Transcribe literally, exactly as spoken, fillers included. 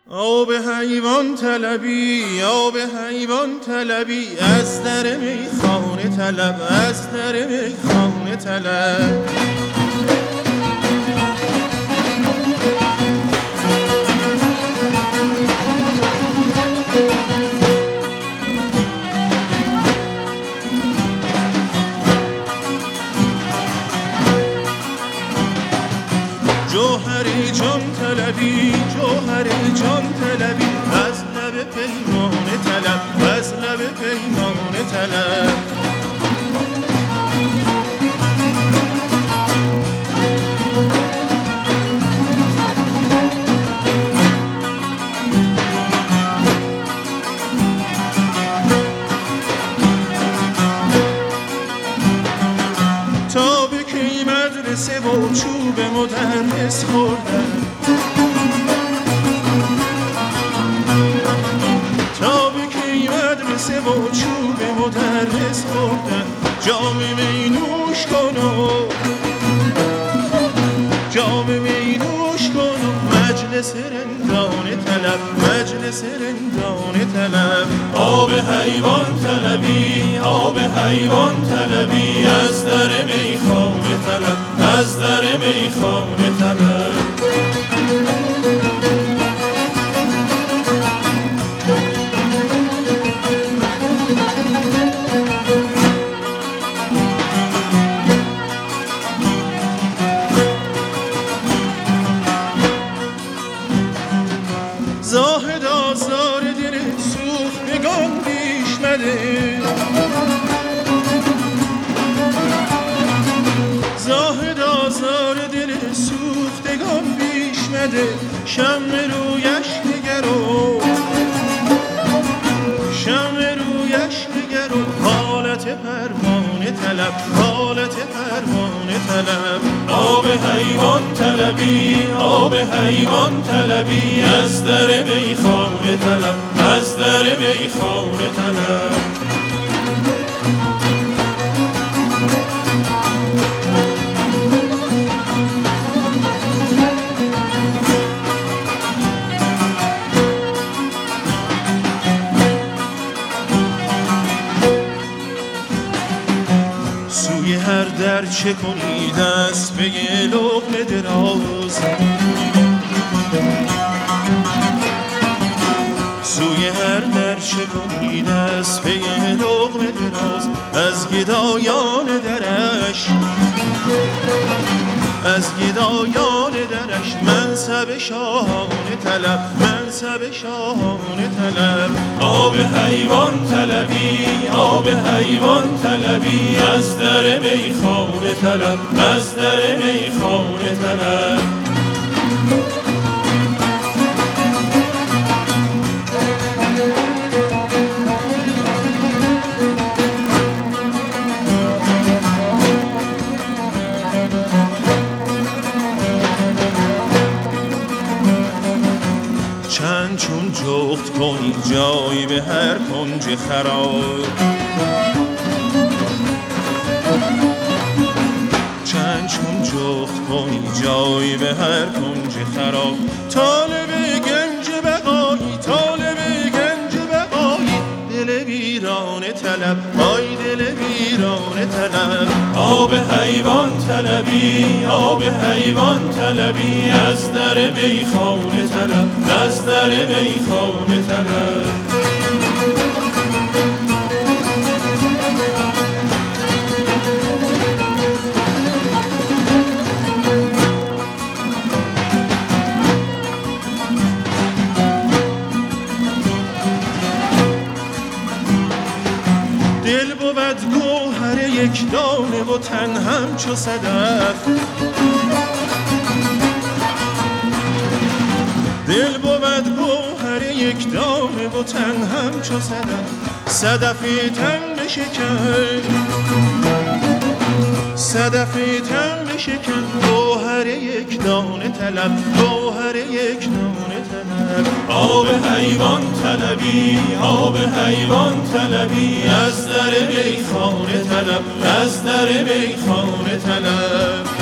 آب حیوان طلبی، آب حیوان طلبی، از در میخانه طلب، از در میخانه طلب. جوهری جان طلبی، جوهری جان طلبی، از لب پیمانه طلب، از لب پیمانه طلب. تا به کی مدرسه و چوب مدرس خوردن، تا به کی مدرسه و چوب مدرس خوردن. جام می نوش کن و جام می نوش کن و مجلس رندانه طلب، مجلس رندانه طلب. آب حیوان طلبی، آب حیوان طلبی، از در میخانه طلب، از در میخانه طلب. زاهد آزار دل سوختگان بیش مده، زاهد آزار دل سوختگان بیش مده. شمع رویش نگر و شمع رویش نگر و حالت پروانه طلب، حالت پروانه طلب. آب حیوان طلبی، آب حیوان طلبی، از در میخانه طلب، از در میخانه طلب. سوی هر در چه کنی دست به یه لقمه دراز، سوی هر در چه کنی دست به یه لقمه دراز. از گدایان درش، از گدایان درش، منصب شاهانه طلب، منصب شاهانه طلب. آب حیوان طلبی، آب حیوان طلبی، از در میخانه طلب، از در میخانه طلب. چند چون جفت کنی جایی به هر کنج خراب، چند چون جفت کنی جایی به هر کنج خراب. طالب گنج بقایی، طالب گنج بقایی، دل ویرانه طلب، آی دل ویرانه طلب. آب حیوان طلبی، آب حیوان طلبی، از در میخانه طلب، از در میخانه طلب. دل بود گوهر یک دانه و تن همچو صدف، دل بود گوهر یک دانه و تن همچو صدف. صدفی تن بشکن، صدفی تن بشکن، گوهر یک دانه طلب، گوهر یک دانه طلب. آب حیوان طلبی، آب حیوان طلبی، از در میخانه طلب، از در میخانه طلب.